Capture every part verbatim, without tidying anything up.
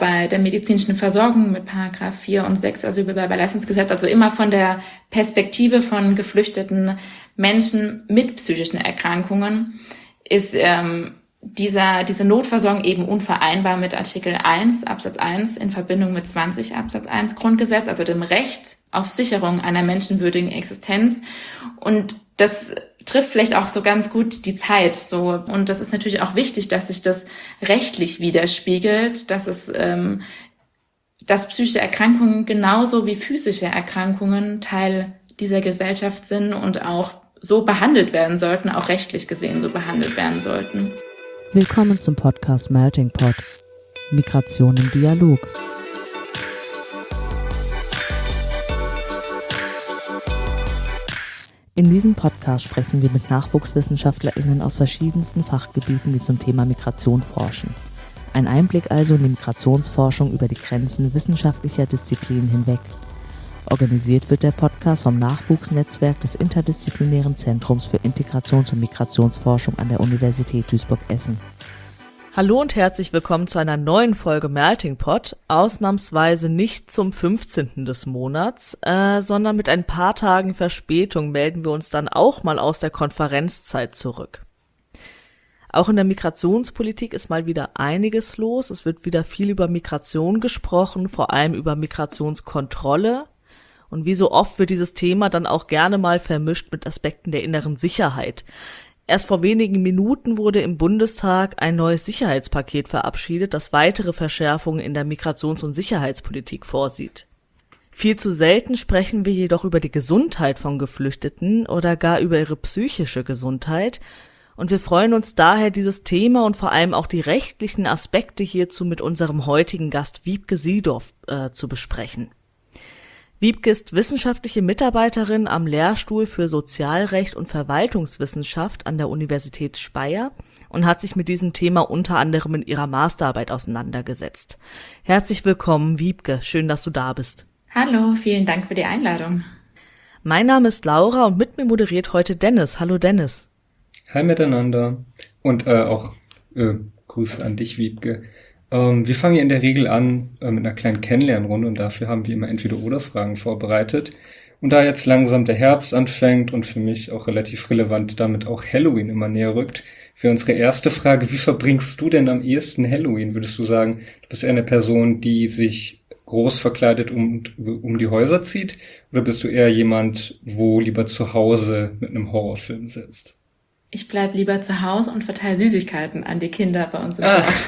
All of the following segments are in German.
bei der medizinischen Versorgung mit Paragraph vier und sechs Asylbewerberleistungsgesetz, also immer von der Perspektive von geflüchteten Menschen mit psychischen Erkrankungen, ist ähm, dieser diese Notversorgung eben unvereinbar mit Artikel eins Absatz eins in Verbindung mit zwanzig Absatz eins Grundgesetz, also dem Recht auf Sicherung einer menschenwürdigen Existenz. Und das trifft vielleicht auch so ganz gut die Zeit so. Und das ist natürlich auch wichtig, dass sich das rechtlich widerspiegelt, dass es ähm, dass psychische Erkrankungen genauso wie physische Erkrankungen Teil dieser Gesellschaft sind und auch so behandelt werden sollten, auch rechtlich gesehen so behandelt werden sollten. Willkommen zum Podcast Melting Pot. Migration im Dialog. In diesem Podcast sprechen wir mit NachwuchswissenschaftlerInnen aus verschiedensten Fachgebieten, die zum Thema Migration forschen. Ein Einblick also in die Migrationsforschung über die Grenzen wissenschaftlicher Disziplinen hinweg. Organisiert wird der Podcast vom Nachwuchsnetzwerk des Interdisziplinären Zentrums für Integrations- und Migrationsforschung an der Universität Duisburg-Essen. Hallo und herzlich willkommen zu einer neuen Folge Melting Pot, ausnahmsweise nicht zum fünfzehnten des Monats, äh, sondern mit ein paar Tagen Verspätung melden wir uns dann auch mal aus der Konferenzzeit zurück. Auch in der Migrationspolitik ist mal wieder einiges los. Es wird wieder viel über Migration gesprochen, vor allem über Migrationskontrolle. Und wie so oft wird dieses Thema dann auch gerne mal vermischt mit Aspekten der inneren Sicherheit. Erst vor wenigen Minuten wurde im Bundestag ein neues Sicherheitspaket verabschiedet, das weitere Verschärfungen in der Migrations- und Sicherheitspolitik vorsieht. Viel zu selten sprechen wir jedoch über die Gesundheit von Geflüchteten oder gar über ihre psychische Gesundheit. Und wir freuen uns daher, dieses Thema und vor allem auch die rechtlichen Aspekte hierzu mit unserem heutigen Gast Wiebke Siedorf äh, zu besprechen. Wiebke ist wissenschaftliche Mitarbeiterin am Lehrstuhl für Sozialrecht und Verwaltungswissenschaft an der Universität Speyer und hat sich mit diesem Thema unter anderem in ihrer Masterarbeit auseinandergesetzt. Herzlich willkommen, Wiebke. Schön, dass du da bist. Hallo, vielen Dank für die Einladung. Mein Name ist Laura und mit mir moderiert heute Dennis. Hallo Dennis. Hi miteinander und äh, auch äh, Grüße an dich, Wiebke. Ähm, wir fangen ja in der Regel an äh, mit einer kleinen Kennenlernrunde und dafür haben wir immer Entweder-oder-Fragen vorbereitet. Und da jetzt langsam der Herbst anfängt und für mich auch relativ relevant damit auch Halloween immer näher rückt, wäre unsere erste Frage: Wie verbringst du denn am ehesten Halloween? Würdest du sagen, du bist eher eine Person, die sich groß verkleidet um, um die Häuser zieht, oder bist du eher jemand, wo lieber zu Hause mit einem Horrorfilm sitzt? Ich bleib lieber zu Hause und verteile Süßigkeiten an die Kinder bei uns im Ah. Dorf.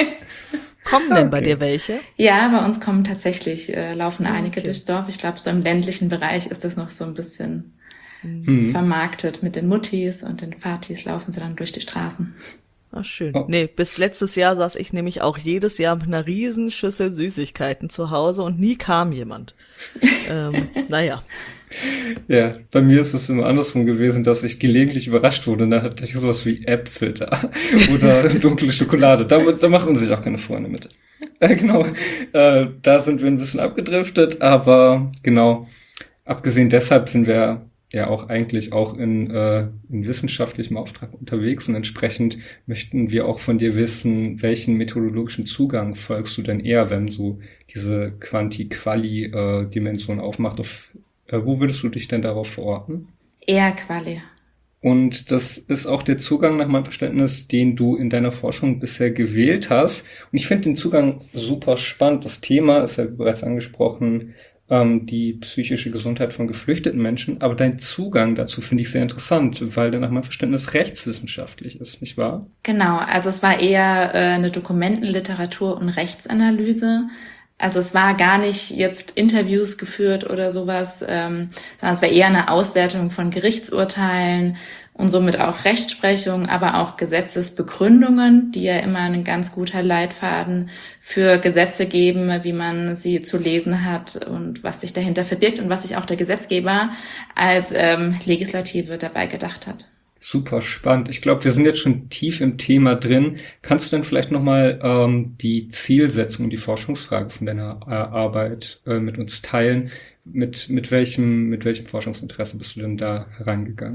Kommen denn Okay. bei dir welche? Ja, bei uns kommen tatsächlich, äh, laufen Ah, einige okay. durchs Dorf. Ich glaube, so im ländlichen Bereich ist das noch so ein bisschen Mhm. vermarktet. Mit den Muttis und den Vatis laufen sie dann durch die Straßen. Ach, schön. Oh. Nee, bis letztes Jahr saß ich nämlich auch jedes Jahr mit einer riesen Schüssel Süßigkeiten zu Hause und nie kam jemand. ähm, naja. Ja, bei mir ist es immer andersrum gewesen, dass ich gelegentlich überrascht wurde und dann hatte ich sowas wie Äpfel da oder dunkle Schokolade. Da, da macht man sich auch keine Freunde mit. Äh, genau, äh, da sind wir ein bisschen abgedriftet, aber genau, abgesehen deshalb sind wir ja auch eigentlich auch in, äh, in wissenschaftlichem Auftrag unterwegs und entsprechend möchten wir auch von dir wissen, welchen methodologischen Zugang folgst du denn eher, wenn so diese Quanti-Quali-Dimension aufmacht? Auf, äh, wo würdest du dich denn darauf verorten? Eher Quali. Und das ist auch der Zugang nach meinem Verständnis, den du in deiner Forschung bisher gewählt hast. Und ich finde den Zugang super spannend. Das Thema ist ja bereits angesprochen, ähm, die psychische Gesundheit von geflüchteten Menschen. Aber dein Zugang dazu finde ich sehr interessant, weil der nach meinem Verständnis rechtswissenschaftlich ist, nicht wahr? Genau, also es war eher äh, eine Dokumentenliteratur und Rechtsanalyse. Also es war gar nicht jetzt Interviews geführt oder sowas, ähm, sondern es war eher eine Auswertung von Gerichtsurteilen und somit auch Rechtsprechung, aber auch Gesetzesbegründungen, die ja immer ein ganz guter Leitfaden für Gesetze geben, wie man sie zu lesen hat und was sich dahinter verbirgt und was sich auch der Gesetzgeber als ähm, Legislative dabei gedacht hat. Super spannend. Ich glaube, wir sind jetzt schon tief im Thema drin. Kannst du denn vielleicht nochmal ähm, die Zielsetzung, die Forschungsfrage von deiner äh, Arbeit äh, mit uns teilen? Mit, mit welchem, mit welchem Forschungsinteresse bist du denn da herangegangen?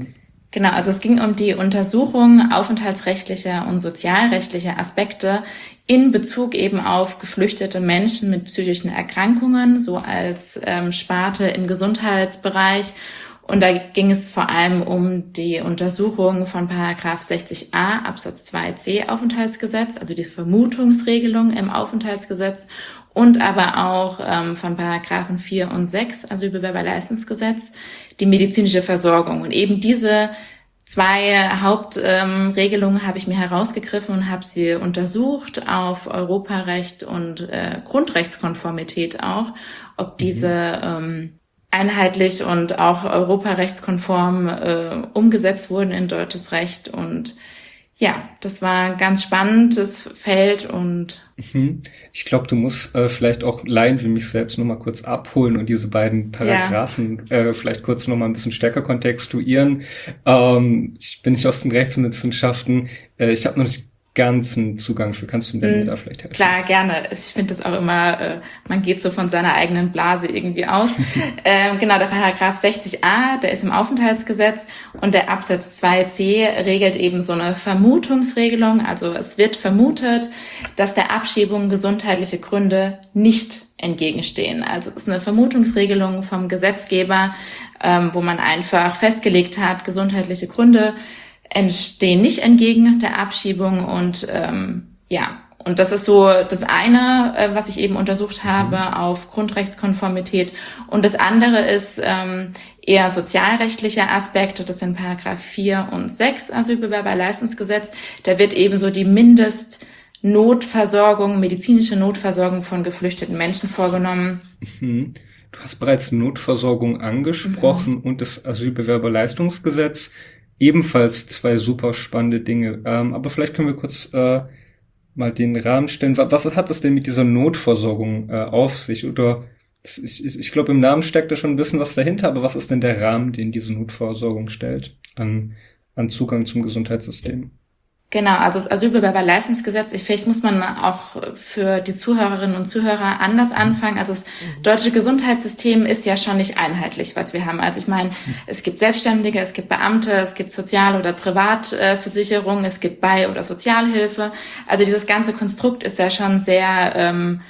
Genau, also es ging um die Untersuchung aufenthaltsrechtlicher und sozialrechtlicher Aspekte in Bezug eben auf geflüchtete Menschen mit psychischen Erkrankungen, so als ähm, Sparte im Gesundheitsbereich. Und da ging es vor allem um die Untersuchung von Paragraph sechzig a Absatz zwei c Aufenthaltsgesetz, also die Vermutungsregelung im Aufenthaltsgesetz, und aber auch ähm, von Paragraphen vier und sechs Asylbewerberleistungsgesetz, die medizinische Versorgung. Und eben diese zwei Hauptregelungen ähm, habe ich mir herausgegriffen und habe sie untersucht auf Europarecht und äh, Grundrechtskonformität auch, ob diese ähm, einheitlich und auch europarechtskonform äh, umgesetzt wurden in deutsches Recht. Und ja, das war ein ganz spannendes Feld. Und ich glaube, du musst äh, vielleicht auch Laien wie mich selbst nochmal kurz abholen und diese beiden Paragraphen ja. äh, vielleicht kurz nochmal ein bisschen stärker kontextuieren. Ähm, ich bin nicht aus den Rechtswissenschaften. Äh, ich habe noch nicht ganzen Zugang für. Kannst du mir mm, da vielleicht helfen? Klar, gerne. Ich finde das auch immer, äh, man geht so von seiner eigenen Blase irgendwie aus. ähm, genau, der Paragraph sechzig a, der ist im Aufenthaltsgesetz, und der Absatz zwei c regelt eben so eine Vermutungsregelung. Also es wird vermutet, dass der Abschiebung gesundheitliche Gründe nicht entgegenstehen. Also es ist eine Vermutungsregelung vom Gesetzgeber, ähm, wo man einfach festgelegt hat, gesundheitliche Gründe entstehen nicht entgegen der Abschiebung. Und ähm, ja, und das ist so das eine, äh, was ich eben untersucht habe auf Grundrechtskonformität. Und das andere ist ähm, eher sozialrechtlicher Aspekt. Das sind Paragraph vier und sechs Asylbewerberleistungsgesetz. Da wird eben so die Mindestnotversorgung, medizinische Notversorgung von geflüchteten Menschen vorgenommen. Mhm. Du hast bereits Notversorgung angesprochen mhm. und das Asylbewerberleistungsgesetz. Ebenfalls zwei super spannende Dinge. Ähm, aber vielleicht können wir kurz äh, mal den Rahmen stellen. Was, was hat das denn mit dieser Notversorgung äh, auf sich? Oder ich, ich, ich glaube, im Namen steckt da schon ein bisschen was dahinter, aber was ist denn der Rahmen, den diese Notversorgung stellt an, an Zugang zum Gesundheitssystem? Genau, also das Asylbewerberleistungsgesetz, ich, vielleicht muss man auch für die Zuhörerinnen und Zuhörer anders anfangen. Also das deutsche Gesundheitssystem ist ja schon nicht einheitlich, was wir haben. Also ich meine, es gibt Selbstständige, es gibt Beamte, es gibt Sozial- oder Privatversicherung, es gibt Bei- oder Sozialhilfe. Also dieses ganze Konstrukt ist ja schon sehr ähm,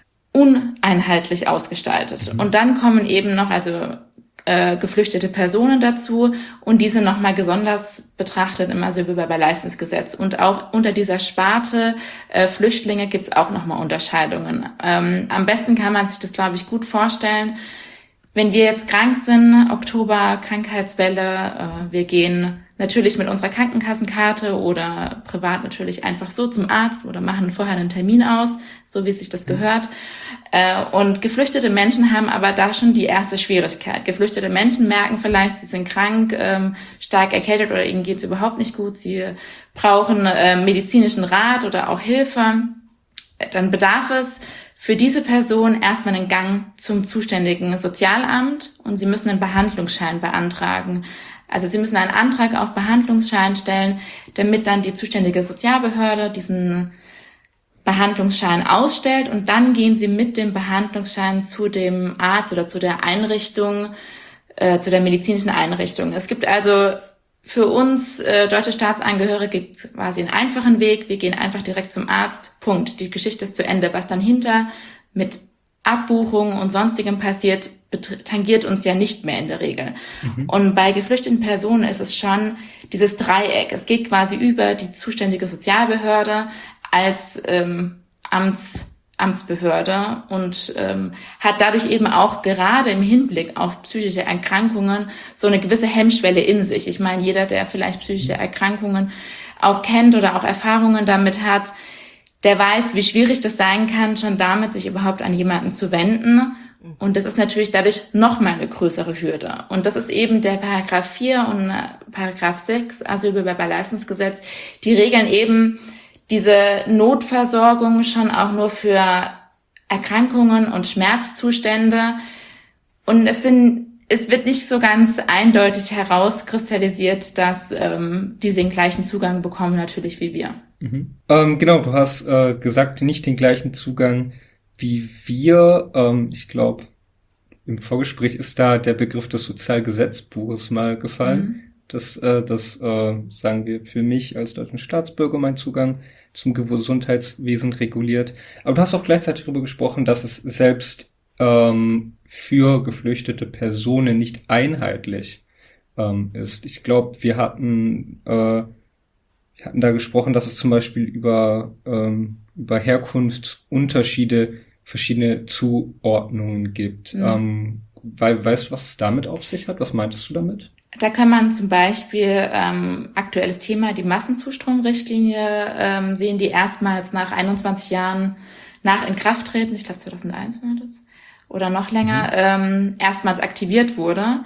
uneinheitlich ausgestaltet. Und dann kommen eben noch, also Äh, geflüchtete Personen dazu, und diese nochmal besonders betrachtet im Asylbewerberleistungsgesetz. Und auch unter dieser Sparte äh, Flüchtlinge gibt's auch nochmal Unterscheidungen. Ähm, am besten kann man sich das, glaube ich, gut vorstellen. Wenn wir jetzt krank sind, Oktober, Krankheitswelle, äh, wir gehen natürlich mit unserer Krankenkassenkarte oder privat natürlich einfach so zum Arzt oder machen vorher einen Termin aus, so wie sich das gehört. Äh, und geflüchtete Menschen haben aber da schon die erste Schwierigkeit. Geflüchtete Menschen merken vielleicht, sie sind krank, ähm, stark erkältet oder ihnen geht's überhaupt nicht gut. Sie brauchen äh, medizinischen Rat oder auch Hilfe. Dann bedarf es für diese Person erstmal einen Gang zum zuständigen Sozialamt, und sie müssen einen Behandlungsschein beantragen. Also sie müssen einen Antrag auf Behandlungsschein stellen, damit dann die zuständige Sozialbehörde diesen Behandlungsschein ausstellt, und dann gehen sie mit dem Behandlungsschein zu dem Arzt oder zu der Einrichtung, äh, zu der medizinischen Einrichtung. Es gibt also für uns äh, deutsche Staatsangehörige gibt quasi einen einfachen Weg. Wir gehen einfach direkt zum Arzt. Punkt. Die Geschichte ist zu Ende. Was dann hinter mit Abbuchungen und Sonstigem passiert, tangiert uns ja nicht mehr in der Regel. Mhm. Und bei geflüchteten Personen ist es schon dieses Dreieck. Es geht quasi über die zuständige Sozialbehörde als ähm, Amts Amtsbehörde und ähm, hat dadurch eben auch gerade im Hinblick auf psychische Erkrankungen so eine gewisse Hemmschwelle in sich. Ich meine, jeder, der vielleicht psychische Erkrankungen auch kennt oder auch Erfahrungen damit hat, der weiß, wie schwierig das sein kann, schon damit sich überhaupt an jemanden zu wenden. Und das ist natürlich dadurch nochmal eine größere Hürde. Und das ist eben der Paragraph vier und Paragraph sechs Asylbewerberleistungsgesetz. Die regeln eben diese Notversorgung schon auch nur für Erkrankungen und Schmerzzustände. Und es sind, es wird nicht so ganz eindeutig herauskristallisiert, dass ähm, die den gleichen Zugang bekommen natürlich wie wir. Mhm. Ähm, genau, du hast äh, gesagt, nicht den gleichen Zugang wie wir. Ähm, ich glaube, im Vorgespräch ist da der Begriff des Sozialgesetzbuches mal gefallen. Mhm. dass, äh, dass äh, sagen wir, für mich als deutschen Staatsbürger mein Zugang zum Gesundheitswesen reguliert. Aber du hast auch gleichzeitig darüber gesprochen, dass es selbst ähm, für geflüchtete Personen nicht einheitlich ähm, ist. Ich glaube, wir hatten äh, wir hatten da gesprochen, dass es zum Beispiel über ähm, über Herkunftsunterschiede verschiedene Zuordnungen gibt. Mhm. Ähm, weil, weißt du, was es damit auf sich hat? Was meintest du damit? Da kann man zum Beispiel ähm, aktuelles Thema, die Massenzustromrichtlinie ähm, sehen, die erstmals nach einundzwanzig Jahren nach Inkrafttreten, ich glaube zweitausendeins war das, oder noch länger, mhm. ähm, erstmals aktiviert wurde.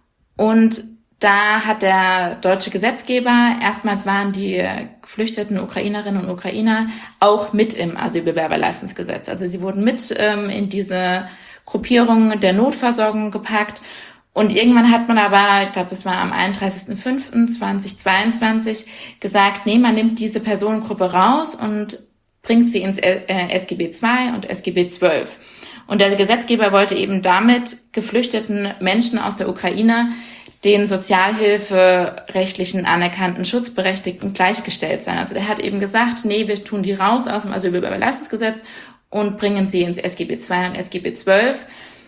Und da hat der deutsche Gesetzgeber, erstmals waren die geflüchteten Ukrainerinnen und Ukrainer auch mit im Asylbewerberleistungsgesetz. Also sie wurden mit ähm, in diese Gruppierung der Notversorgung gepackt. Und irgendwann hat man aber, ich glaube, es war am einunddreißigsten fünften zweitausendzweiundzwanzig, gesagt, nee, man nimmt diese Personengruppe raus und bringt sie ins S G B zwei und S G B zwölf. Und der Gesetzgeber wollte eben damit geflüchteten Menschen aus der Ukraine den sozialhilferechtlichen anerkannten Schutzberechtigten gleichgestellt sein. Also der hat eben gesagt, nee, wir tun die raus aus dem Asylbewerberleistungsgesetz und bringen sie ins S G B zwei und S G B zwölf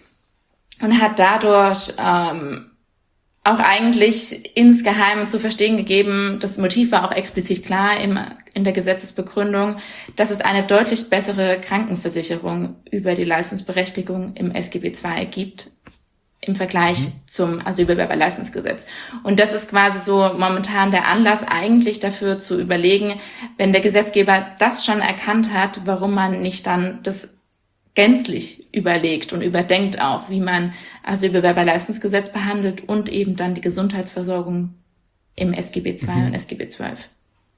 und hat dadurch ähm, auch eigentlich insgeheim zu verstehen gegeben, das Motiv war auch explizit klar im, in der Gesetzesbegründung, dass es eine deutlich bessere Krankenversicherung über die Leistungsberechtigung im S G B zwei gibt im Vergleich mhm. zum Asylbewerberleistungsgesetz. Und das ist quasi so momentan der Anlass eigentlich dafür zu überlegen, wenn der Gesetzgeber das schon erkannt hat, warum man nicht dann das gänzlich überlegt und überdenkt auch, wie man Asylbewerberleistungsgesetz behandelt und eben dann die Gesundheitsversorgung im S G B zwei mhm. und S G B zwölf.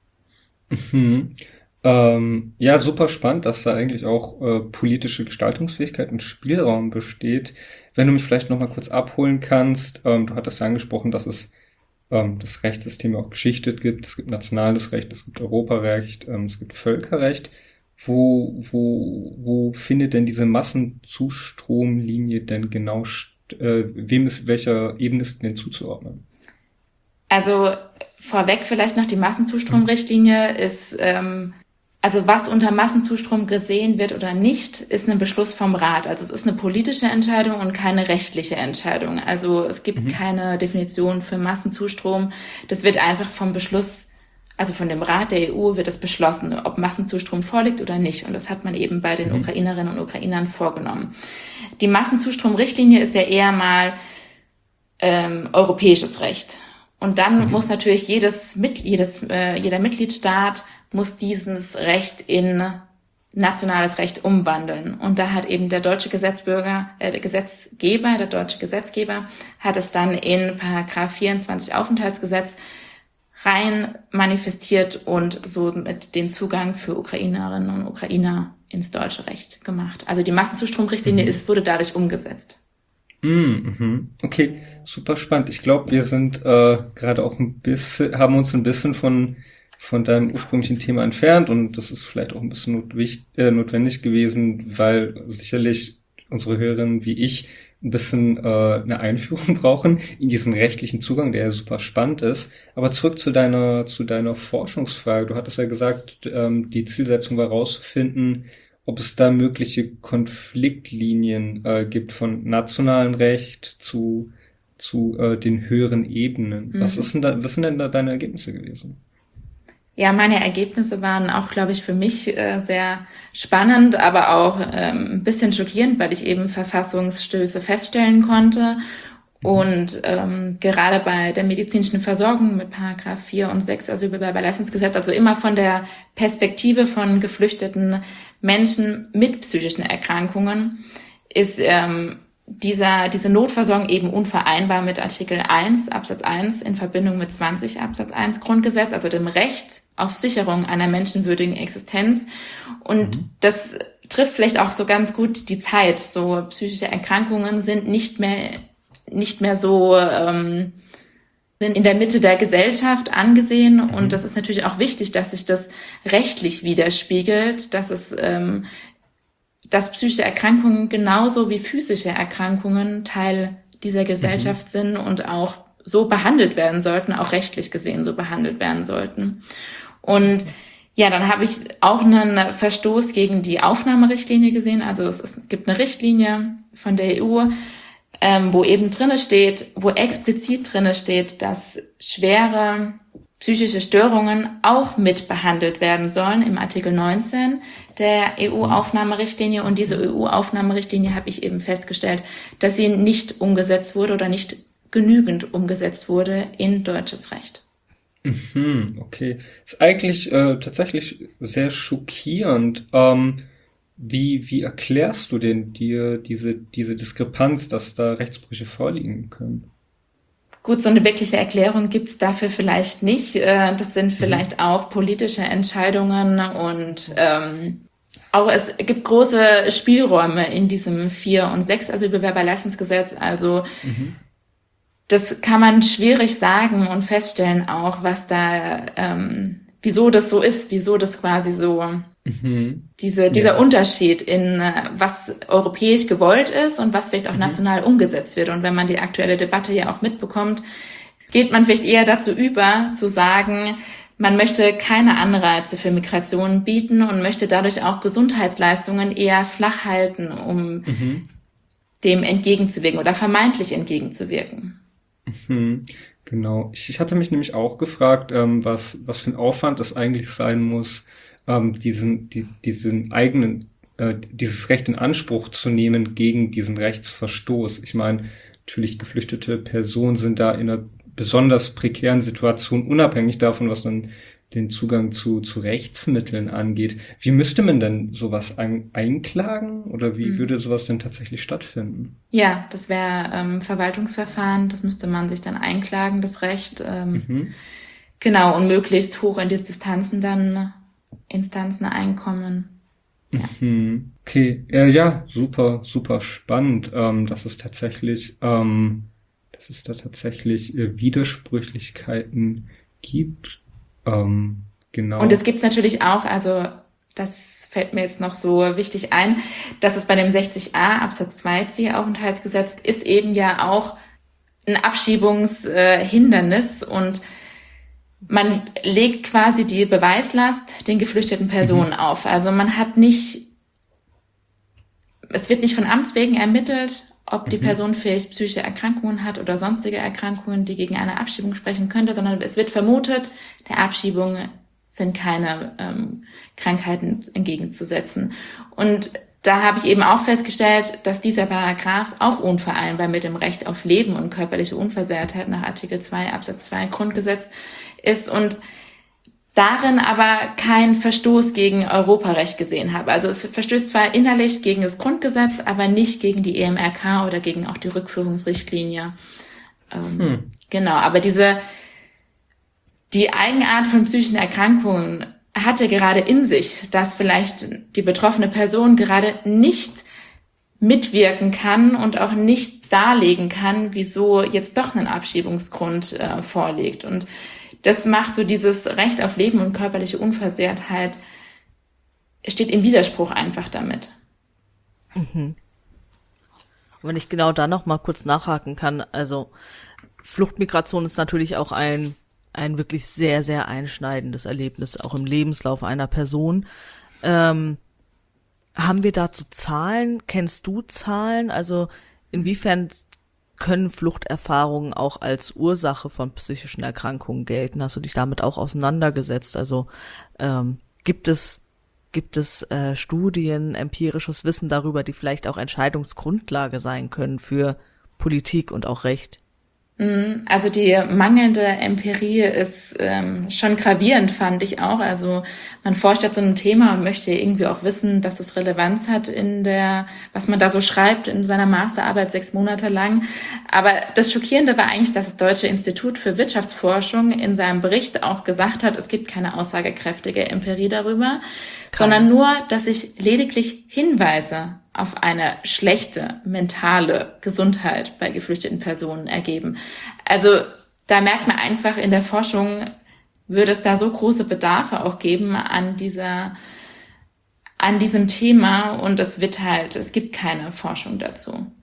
Mhm. Ähm, ja, super spannend, dass da eigentlich auch äh, politische Gestaltungsfähigkeit und Spielraum besteht. Wenn du mich vielleicht noch mal kurz abholen kannst, ähm, du hattest ja angesprochen, dass es ähm, das Rechtssystem auch geschichtet gibt. Es gibt nationales Recht, es gibt Europarecht, ähm, es gibt Völkerrecht. Wo, wo, wo findet denn diese Massenzustromlinie denn genau, äh, wem ist, welcher Ebene ist denn zuzuordnen? Also vorweg vielleicht noch die Massenzustromrichtlinie ist, ähm, also was unter Massenzustrom gesehen wird oder nicht, ist ein Beschluss vom Rat. Also es ist eine politische Entscheidung und keine rechtliche Entscheidung. Also es gibt mhm. keine Definition für Massenzustrom. Das wird einfach vom Beschluss, also von dem Rat der E U wird es beschlossen, ob Massenzustrom vorliegt oder nicht. Und das hat man eben bei den mhm. Ukrainerinnen und Ukrainern vorgenommen. Die Massenzustromrichtlinie ist ja eher mal ähm, europäisches Recht. Und dann mhm. muss natürlich jedes, jedes, äh, jeder Mitgliedstaat muss dieses Recht in nationales Recht umwandeln. Und da hat eben der deutsche Gesetzbürger, äh, der Gesetzgeber, der deutsche Gesetzgeber hat es dann in Paragraph vierundzwanzig Aufenthaltsgesetz rein manifestiert und somit den Zugang für Ukrainerinnen und Ukrainer ins deutsche Recht gemacht. Also die Massenzustromrichtlinie mhm. ist, wurde dadurch umgesetzt. Mhm. Okay, super spannend. Ich glaube, wir sind äh, gerade auch ein bisschen, haben uns ein bisschen von von deinem ursprünglichen Thema entfernt und das ist vielleicht auch ein bisschen notwendig, äh, notwendig gewesen, weil sicherlich unsere Hörerinnen wie ich ein bisschen äh, eine Einführung brauchen in diesen rechtlichen Zugang, der ja super spannend ist. Aber zurück zu deiner zu deiner Forschungsfrage. Du hattest ja gesagt, ähm, die Zielsetzung war herauszufinden, ob es da mögliche Konfliktlinien äh, gibt von nationalem Recht zu zu äh, den höheren Ebenen. Mhm. Was ist denn da, was sind denn da deine Ergebnisse gewesen? Ja, meine Ergebnisse waren auch, glaube ich, für mich äh, sehr spannend, aber auch ähm, ein bisschen schockierend, weil ich eben Verfassungsstöße feststellen konnte. Mhm. Und ähm, gerade bei der medizinischen Versorgung mit Paragraph vier und sechs Asylbewerberleistungsgesetz, also immer von der Perspektive von geflüchteten Menschen mit psychischen Erkrankungen, ist ähm, dieser, diese Notversorgung eben unvereinbar mit Artikel eins Absatz eins in Verbindung mit zwanzig Absatz eins Grundgesetz, also dem Recht auf Sicherung einer menschenwürdigen Existenz. Und mhm. das trifft vielleicht auch so ganz gut die Zeit. So psychische Erkrankungen sind nicht mehr, nicht mehr so, ähm, sind in der Mitte der Gesellschaft angesehen. Mhm. Und das ist natürlich auch wichtig, dass sich das rechtlich widerspiegelt, dass es, ähm, dass psychische Erkrankungen genauso wie physische Erkrankungen Teil dieser Gesellschaft mhm. sind und auch so behandelt werden sollten, auch rechtlich gesehen so behandelt werden sollten. Und ja, dann habe ich auch einen Verstoß gegen die Aufnahmerichtlinie gesehen. Also es, es gibt eine Richtlinie von der E U, ähm, wo eben drinne steht, wo explizit drinne steht, dass schwere psychische Störungen auch mit behandelt werden sollen im Artikel neunzehn der E U-Aufnahmerichtlinie. Und diese E U-Aufnahmerichtlinie habe ich eben festgestellt, dass sie nicht umgesetzt wurde oder nicht genügend umgesetzt wurde in deutsches Recht. Mhm, okay. Ist eigentlich äh, tatsächlich sehr schockierend. Ähm, wie, wie erklärst du denn dir diese, diese Diskrepanz, dass da Rechtsbrüche vorliegen können? Gut, so eine wirkliche Erklärung gibt's dafür vielleicht nicht. Äh, Das sind vielleicht Mhm. auch politische Entscheidungen und ähm, auch es gibt große Spielräume in diesem vier und sechs Asylbewerberleistungsgesetz. Also Mhm. das kann man schwierig sagen und feststellen auch, was da, ähm, wieso das so ist, wieso das quasi so, Mhm. diese, dieser Ja. Unterschied in, äh, was europäisch gewollt ist und was vielleicht auch Mhm. national umgesetzt wird. Und wenn man die aktuelle Debatte ja auch mitbekommt, geht man vielleicht eher dazu über, zu sagen, man möchte keine Anreize für Migration bieten und möchte dadurch auch Gesundheitsleistungen eher flach halten, um Mhm. dem entgegenzuwirken oder vermeintlich entgegenzuwirken. Hm, genau. Ich, ich hatte mich nämlich auch gefragt, ähm, was, was für ein Aufwand es eigentlich sein muss, ähm, diesen, die, diesen eigenen, äh, dieses Recht in Anspruch zu nehmen gegen diesen Rechtsverstoß. Ich meine, natürlich geflüchtete Personen sind da in einer besonders prekären Situation, unabhängig davon, was dann den Zugang zu, zu Rechtsmitteln angeht. Wie müsste man denn sowas ein, einklagen oder wie Mhm. würde sowas denn tatsächlich stattfinden? Ja, das wäre ähm, Verwaltungsverfahren, das müsste man sich dann einklagen, das Recht. Ähm, Mhm. genau, und möglichst hoch in die Distanzen dann Instanzen einkommen. Mhm. Okay, ja, ja, super, super spannend, ähm, dass es tatsächlich, ähm, dass es da tatsächlich äh, Widersprüchlichkeiten gibt. Ähm, genau. Und es gibt's natürlich auch, also das fällt mir jetzt noch so wichtig ein, dass es bei dem sechzig a Absatz zwei c Aufenthaltsgesetz ist eben ja auch ein Abschiebungshindernis und man legt quasi die Beweislast den geflüchteten Personen Mhm. auf. Also man hat nicht, es wird nicht von Amts wegen ermittelt, ob die Mhm. Person vielleicht psychische Erkrankungen hat oder sonstige Erkrankungen, die gegen eine Abschiebung sprechen könnte, sondern es wird vermutet, der Abschiebung sind keine ähm, Krankheiten entgegenzusetzen. Und da habe ich eben auch festgestellt, dass dieser Paragraph auch unvereinbar mit dem Recht auf Leben und körperliche Unversehrtheit nach Artikel zwei Absatz zwei Grundgesetz ist und darin aber keinen Verstoß gegen Europarecht gesehen habe. Also es verstößt zwar innerlich gegen das Grundgesetz, aber nicht gegen die E M R K oder gegen auch die Rückführungsrichtlinie. Ähm, Hm. Genau, aber diese die Eigenart von psychischen Erkrankungen hatte gerade in sich, dass vielleicht die betroffene Person gerade nicht mitwirken kann und auch nicht darlegen kann, wieso jetzt doch ein Abschiebungsgrund äh, vorliegt. Und das macht so dieses Recht auf Leben und körperliche Unversehrtheit, steht im Widerspruch einfach damit. Wenn ich genau da noch mal kurz nachhaken kann, also Fluchtmigration ist natürlich auch ein ein wirklich sehr, sehr einschneidendes Erlebnis, auch im Lebenslauf einer Person. Ähm, haben wir dazu Zahlen? Kennst du Zahlen? Also inwiefern können Fluchterfahrungen auch als Ursache von psychischen Erkrankungen gelten? Hast du dich damit auch auseinandergesetzt? Also ähm, gibt es gibt es äh, Studien, empirisches Wissen darüber, die vielleicht auch Entscheidungsgrundlage sein können für Politik und auch Recht? Also die mangelnde Empirie ist ähm, schon gravierend, fand ich auch. Also man forscht ja zu einem Thema und möchte irgendwie auch wissen, dass es Relevanz hat in der, was man da so schreibt in seiner Masterarbeit sechs Monate lang. Aber das Schockierende war eigentlich, dass das Deutsche Institut für Wirtschaftsforschung in seinem Bericht auch gesagt hat, es gibt keine aussagekräftige Empirie darüber, sondern nur, dass sich lediglich Hinweise auf eine schlechte mentale Gesundheit bei geflüchteten Personen ergeben. Also da merkt man einfach, in der Forschung würde es da so große Bedarfe auch geben an dieser, an diesem Thema und es wird halt, es gibt keine Forschung dazu.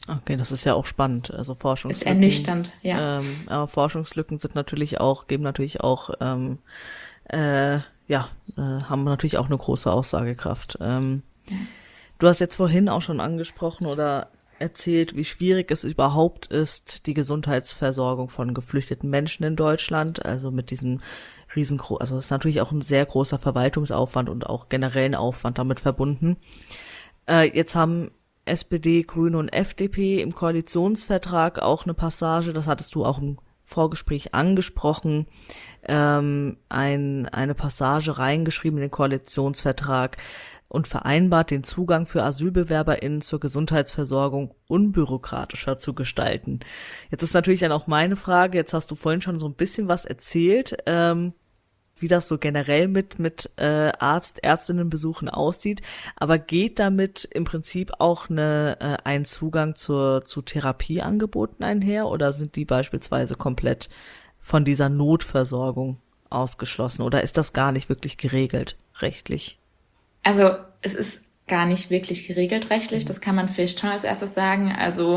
Okay, das ist ja auch spannend. Also Ist Forschungslücken. ernüchternd, ja. Ähm, aber Forschungslücken sind natürlich auch, geben natürlich auch, ähm, äh, ja, äh, haben natürlich auch eine große Aussagekraft. Ähm, Du hast jetzt vorhin auch schon angesprochen oder erzählt, wie schwierig es überhaupt ist, die Gesundheitsversorgung von geflüchteten Menschen in Deutschland, also mit diesem riesengroß, also es ist natürlich auch ein sehr großer Verwaltungsaufwand und auch generellen Aufwand damit verbunden. Äh, jetzt haben S P D, Grüne und F D P im Koalitionsvertrag auch eine Passage, das hattest du auch im Vorgespräch angesprochen, ähm, ein, eine Passage reingeschrieben in den Koalitionsvertrag und vereinbart, den Zugang für AsylbewerberInnen zur Gesundheitsversorgung unbürokratischer zu gestalten. Jetzt ist natürlich dann auch meine Frage, jetzt hast du vorhin schon so ein bisschen was erzählt, ähm, wie das so generell mit mit äh, Arzt, Ärztinnenbesuchen aussieht, aber geht damit im Prinzip auch eine, äh, ein Zugang zur zu Therapieangeboten einher oder sind die beispielsweise komplett von dieser Notversorgung ausgeschlossen oder ist das gar nicht wirklich geregelt rechtlich? Also es ist gar nicht wirklich geregelt rechtlich, das kann man vielleicht schon als erstes sagen. Also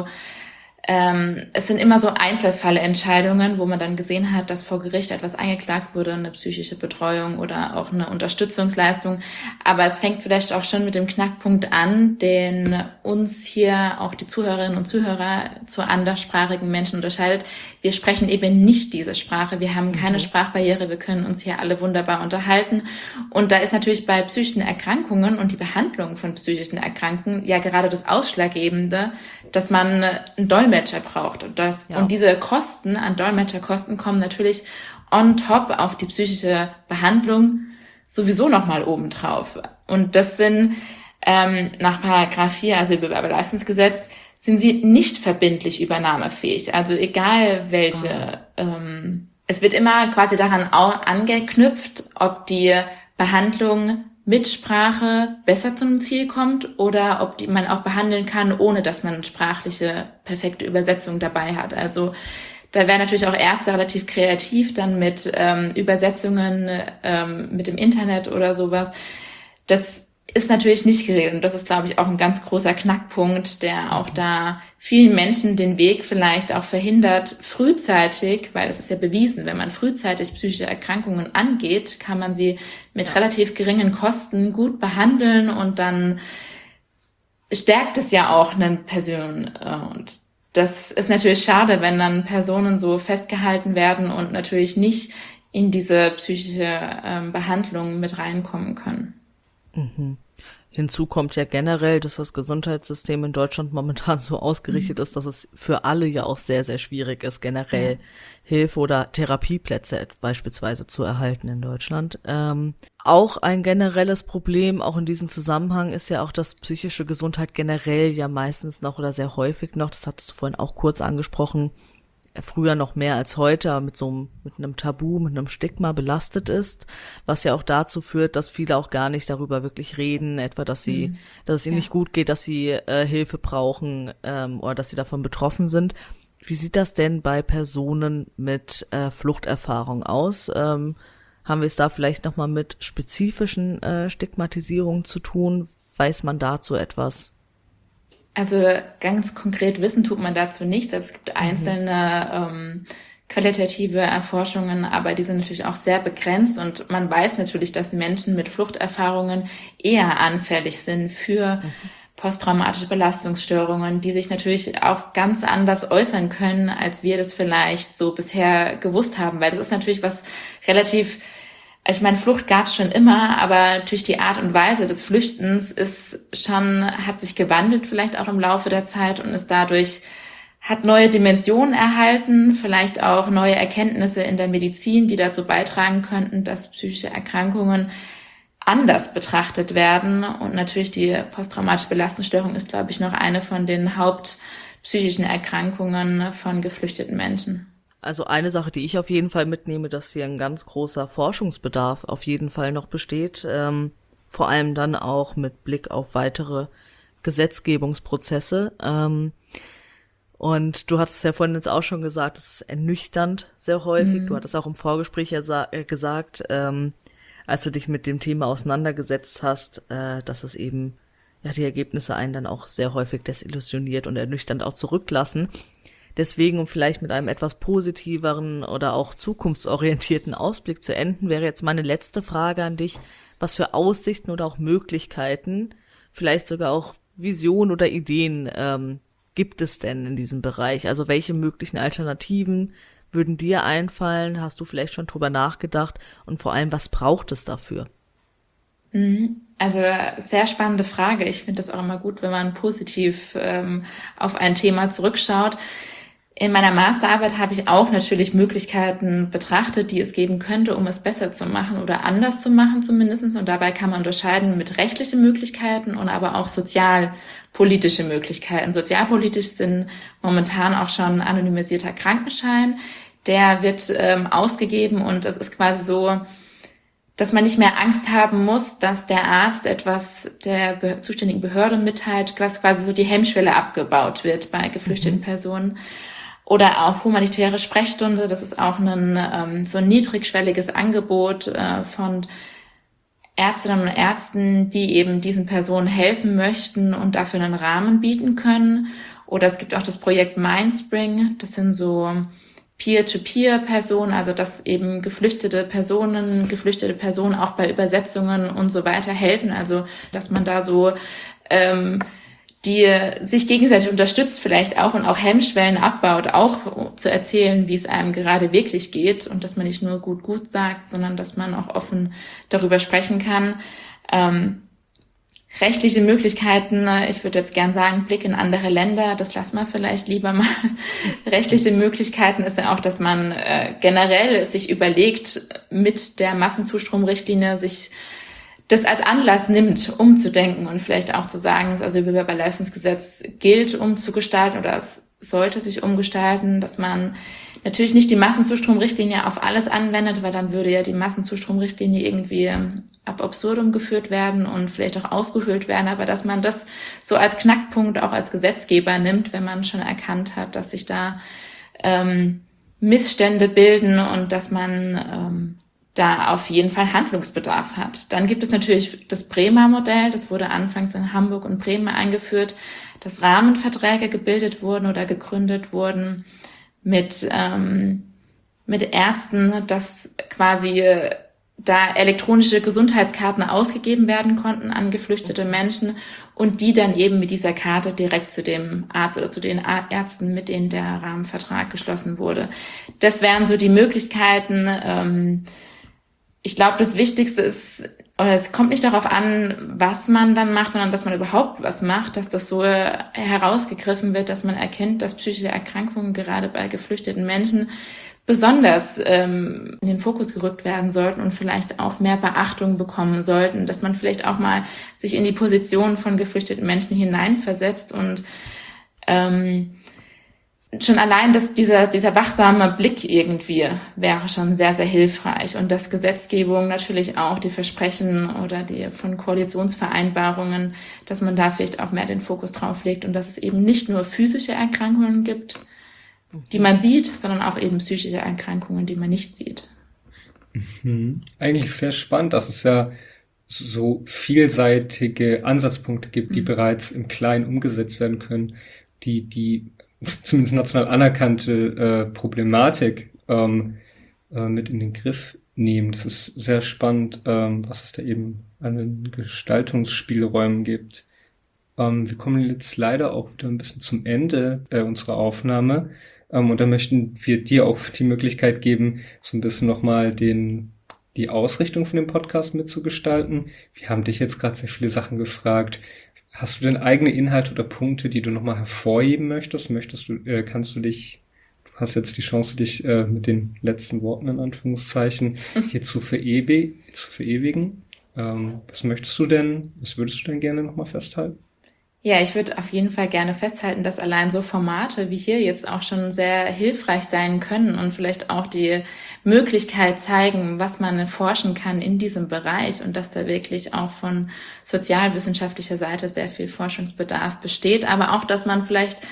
ähm, es sind immer so Einzelfallentscheidungen, wo man dann gesehen hat, dass vor Gericht etwas eingeklagt wurde, eine psychische Betreuung oder auch eine Unterstützungsleistung. Aber es fängt vielleicht auch schon mit dem Knackpunkt an, den uns hier auch die Zuhörerinnen und Zuhörer zu anderssprachigen Menschen unterscheidet. Wir sprechen eben nicht diese Sprache. Wir haben keine mhm. Sprachbarriere. Wir können uns hier alle wunderbar unterhalten. Und da ist natürlich bei psychischen Erkrankungen und die Behandlung von psychischen Erkrankungen ja gerade das Ausschlaggebende, dass man einen Dolmetscher braucht. Und, das, ja. und diese Kosten an Dolmetscherkosten kommen natürlich on top auf die psychische Behandlung sowieso nochmal obendrauf. Und das sind ähm, nach Paragraph vier Asylbewerberleistungsgesetz sind sie nicht verbindlich übernahmefähig. Also egal welche, ah. ähm, es wird immer quasi daran auch angeknüpft, ob die Behandlung mit Sprache besser zum Ziel kommt oder ob die man auch behandeln kann, ohne dass man sprachliche perfekte Übersetzung dabei hat. Also da wären natürlich auch Ärzte relativ kreativ dann mit ähm, Übersetzungen ähm, mit dem Internet oder sowas. Das ist natürlich nicht geregelt und das ist, glaube ich, auch ein ganz großer Knackpunkt, der auch da vielen Menschen den Weg vielleicht auch verhindert, frühzeitig, weil es ist ja bewiesen, wenn man frühzeitig psychische Erkrankungen angeht, kann man sie mit ja. relativ geringen Kosten gut behandeln und dann stärkt es ja auch einen Person. Und das ist natürlich schade, wenn dann Personen so festgehalten werden und natürlich nicht in diese psychische ähm, Behandlung mit reinkommen können. Mhm. Hinzu kommt ja generell, dass das Gesundheitssystem in Deutschland momentan so ausgerichtet mhm. ist, dass es für alle ja auch sehr, sehr schwierig ist, generell ja. Hilfe oder Therapieplätze beispielsweise zu erhalten in Deutschland. Ähm, auch ein generelles Problem, auch in diesem Zusammenhang, ist ja auch, dass psychische Gesundheit generell ja meistens noch oder sehr häufig noch, das hattest du vorhin auch kurz angesprochen, früher noch mehr als heute, aber mit so einem, mit einem Tabu, mit einem Stigma belastet ist, was ja auch dazu führt, dass viele auch gar nicht darüber wirklich reden, etwa, dass sie, mhm. dass es ihnen ja. nicht gut geht, dass sie äh, Hilfe brauchen ähm, oder dass sie davon betroffen sind. Wie sieht das denn bei Personen mit äh, Fluchterfahrung aus? Ähm, haben wir es da vielleicht nochmal mit spezifischen äh, Stigmatisierungen zu tun? Weiß man dazu etwas? Also ganz konkret wissen tut man dazu nichts. Also es gibt einzelne ähm, qualitative Erforschungen, aber die sind natürlich auch sehr begrenzt und man weiß natürlich, dass Menschen mit Fluchterfahrungen eher anfällig sind für mhm. posttraumatische Belastungsstörungen, die sich natürlich auch ganz anders äußern können, als wir das vielleicht so bisher gewusst haben, weil das ist natürlich was relativ. Also ich meine, Flucht gab es schon immer, aber natürlich die Art und Weise des Flüchtens ist schon, hat sich gewandelt vielleicht auch im Laufe der Zeit und ist dadurch, hat neue Dimensionen erhalten, vielleicht auch neue Erkenntnisse in der Medizin, die dazu beitragen könnten, dass psychische Erkrankungen anders betrachtet werden. Und natürlich die posttraumatische Belastungsstörung ist, glaube ich, noch eine von den hauptpsychischen Erkrankungen von geflüchteten Menschen. Also eine Sache, die ich auf jeden Fall mitnehme, dass hier ein ganz großer Forschungsbedarf auf jeden Fall noch besteht, ähm, vor allem dann auch mit Blick auf weitere Gesetzgebungsprozesse. Ähm, und du hattest ja vorhin jetzt auch schon gesagt, es ist ernüchternd sehr häufig. Mhm. Du hattest auch im Vorgespräch ja sa- äh, gesagt, ähm, als du dich mit dem Thema auseinandergesetzt hast, äh, dass es eben ja, die Ergebnisse einen dann auch sehr häufig desillusioniert und ernüchternd auch zurücklassen. Deswegen, um vielleicht mit einem etwas positiveren oder auch zukunftsorientierten Ausblick zu enden, wäre jetzt meine letzte Frage an dich. Was für Aussichten oder auch Möglichkeiten, vielleicht sogar auch Visionen oder Ideen ähm, gibt es denn in diesem Bereich? Also welche möglichen Alternativen würden dir einfallen? Hast du vielleicht schon drüber nachgedacht? Und vor allem, was braucht es dafür? Also sehr spannende Frage. Ich finde das auch immer gut, wenn man positiv ähm, auf ein Thema zurückschaut. In meiner Masterarbeit habe ich auch natürlich Möglichkeiten betrachtet, die es geben könnte, um es besser zu machen oder anders zu machen zumindest. Und dabei kann man unterscheiden mit rechtlichen Möglichkeiten und aber auch sozialpolitische Möglichkeiten. Sozialpolitisch sind momentan auch schon anonymisierter Krankenschein. Der wird ähm, ausgegeben und es ist quasi so, dass man nicht mehr Angst haben muss, dass der Arzt etwas der be- zuständigen Behörde mitteilt, was quasi so die Hemmschwelle abgebaut wird bei geflüchteten mhm. Personen. Oder auch humanitäre Sprechstunde, das ist auch ein ähm, so ein niedrigschwelliges Angebot äh, von Ärztinnen und Ärzten, die eben diesen Personen helfen möchten und dafür einen Rahmen bieten können. Oder es gibt auch das Projekt Mindspring, das sind so Peer-to-Peer-Personen, also dass eben geflüchtete Personen, geflüchtete Personen auch bei Übersetzungen und so weiter helfen, also dass man da so ähm, die sich gegenseitig unterstützt vielleicht auch und auch Hemmschwellen abbaut, auch zu erzählen, wie es einem gerade wirklich geht und dass man nicht nur gut, gut sagt, sondern dass man auch offen darüber sprechen kann. Ähm, rechtliche Möglichkeiten, ich würde jetzt gern sagen, Blick in andere Länder, das lassen wir vielleicht lieber mal. Rechtliche Möglichkeiten ist ja auch, dass man äh, generell sich überlegt, mit der Massenzustromrichtlinie sich das als Anlass nimmt, umzudenken und vielleicht auch zu sagen, das Asylbewerberleistungsgesetz gilt umzugestalten oder es sollte sich umgestalten, dass man natürlich nicht die Massenzustromrichtlinie auf alles anwendet, weil dann würde ja die Massenzustromrichtlinie irgendwie ab absurdum geführt werden und vielleicht auch ausgehöhlt werden, aber dass man das so als Knackpunkt auch als Gesetzgeber nimmt, wenn man schon erkannt hat, dass sich da ähm, Missstände bilden und dass man ähm, da auf jeden Fall Handlungsbedarf hat. Dann gibt es natürlich das Bremer Modell, das wurde anfangs in Hamburg und Bremen eingeführt, dass Rahmenverträge gebildet wurden oder gegründet wurden mit ähm, mit Ärzten, dass quasi äh, da elektronische Gesundheitskarten ausgegeben werden konnten an geflüchtete Menschen und die dann eben mit dieser Karte direkt zu dem Arzt oder zu den Ärzten, mit denen der Rahmenvertrag geschlossen wurde. Das wären so die Möglichkeiten. Ähm, Ich glaube, das Wichtigste ist, oder es kommt nicht darauf an, was man dann macht, sondern dass man überhaupt was macht, dass das so herausgegriffen wird, dass man erkennt, dass psychische Erkrankungen gerade bei geflüchteten Menschen besonders ähm, in den Fokus gerückt werden sollten und vielleicht auch mehr Beachtung bekommen sollten, dass man vielleicht auch mal sich in die Position von geflüchteten Menschen hineinversetzt und ähm, schon allein dass dieser dieser wachsame Blick irgendwie wäre schon sehr, sehr hilfreich und dass Gesetzgebung natürlich auch die Versprechen oder die von Koalitionsvereinbarungen, dass man da vielleicht auch mehr den Fokus drauf legt und dass es eben nicht nur physische Erkrankungen gibt, die man sieht, sondern auch eben psychische Erkrankungen, die man nicht sieht. Mhm. Eigentlich sehr spannend, dass es ja so vielseitige Ansatzpunkte gibt, die mhm. bereits im Kleinen umgesetzt werden können, die die zumindest national anerkannte äh, Problematik ähm, äh, mit in den Griff nehmen. Das ist sehr spannend, ähm, was es da eben an Gestaltungsspielräumen gibt. Ähm, wir kommen jetzt leider auch wieder ein bisschen zum Ende äh, unserer Aufnahme ähm, und da möchten wir dir auch die Möglichkeit geben, so ein bisschen nochmal den die Ausrichtung von dem Podcast mitzugestalten. Wir haben dich jetzt gerade sehr viele Sachen gefragt. Hast du denn eigene Inhalte oder Punkte, die du nochmal hervorheben möchtest? Möchtest du, äh, kannst du dich, du hast jetzt die Chance, dich äh, mit den letzten Worten in Anführungszeichen hier zu, verewi- zu verewigen. Ähm, was möchtest du denn, was würdest du denn gerne nochmal festhalten? Ja, ich würde auf jeden Fall gerne festhalten, dass allein so Formate wie hier jetzt auch schon sehr hilfreich sein können und vielleicht auch die Möglichkeit zeigen, was man forschen kann in diesem Bereich und dass da wirklich auch von sozialwissenschaftlicher Seite sehr viel Forschungsbedarf besteht, aber auch, dass man vielleicht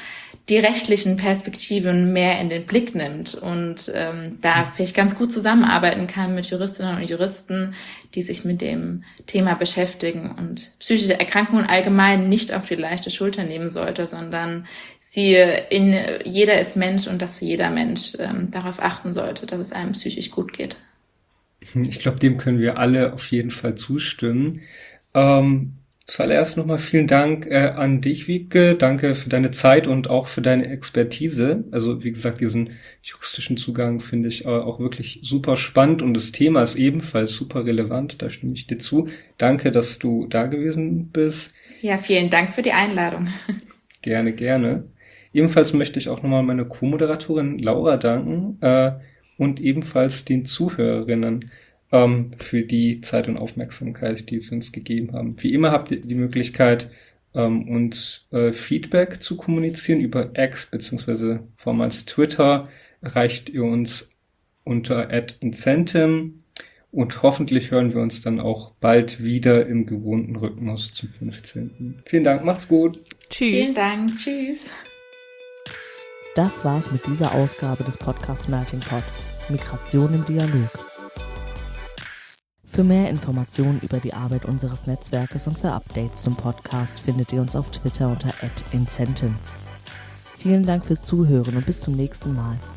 die rechtlichen Perspektiven mehr in den Blick nimmt und ähm, da vielleicht ganz gut zusammenarbeiten kann mit Juristinnen und Juristen, die sich mit dem Thema beschäftigen und psychische Erkrankungen allgemein nicht auf die leichte Schulter nehmen sollte, sondern sie in jeder ist Mensch und dass jeder Mensch ähm, darauf achten sollte, dass es einem psychisch gut geht. Ich glaube, dem können wir alle auf jeden Fall zustimmen. Ähm, Zuallererst nochmal vielen Dank äh, an dich, Wiebke. Danke für deine Zeit und auch für deine Expertise. Also wie gesagt, diesen juristischen Zugang finde ich äh, auch wirklich super spannend und das Thema ist ebenfalls super relevant. Da stimme ich dir zu. Danke, dass du da gewesen bist. Ja, vielen Dank für die Einladung. Gerne, gerne. Ebenfalls möchte ich auch nochmal meine Co-Moderatorin Laura danken äh, und ebenfalls den Zuhörerinnen für die Zeit und Aufmerksamkeit, die sie uns gegeben haben. Wie immer habt ihr die Möglichkeit, ähm, uns äh, Feedback zu kommunizieren über X bzw. vormals Twitter. Erreicht ihr uns unter at incentim und hoffentlich hören wir uns dann auch bald wieder im gewohnten Rhythmus zum fünfzehnten Vielen Dank, macht's gut. Tschüss. Vielen Dank, tschüss. Das war's mit dieser Ausgabe des Podcasts Melting Pot. Migration im Dialog. Für mehr Informationen über die Arbeit unseres Netzwerkes und für Updates zum Podcast findet ihr uns auf Twitter unter at incentim. Vielen Dank fürs Zuhören und bis zum nächsten Mal.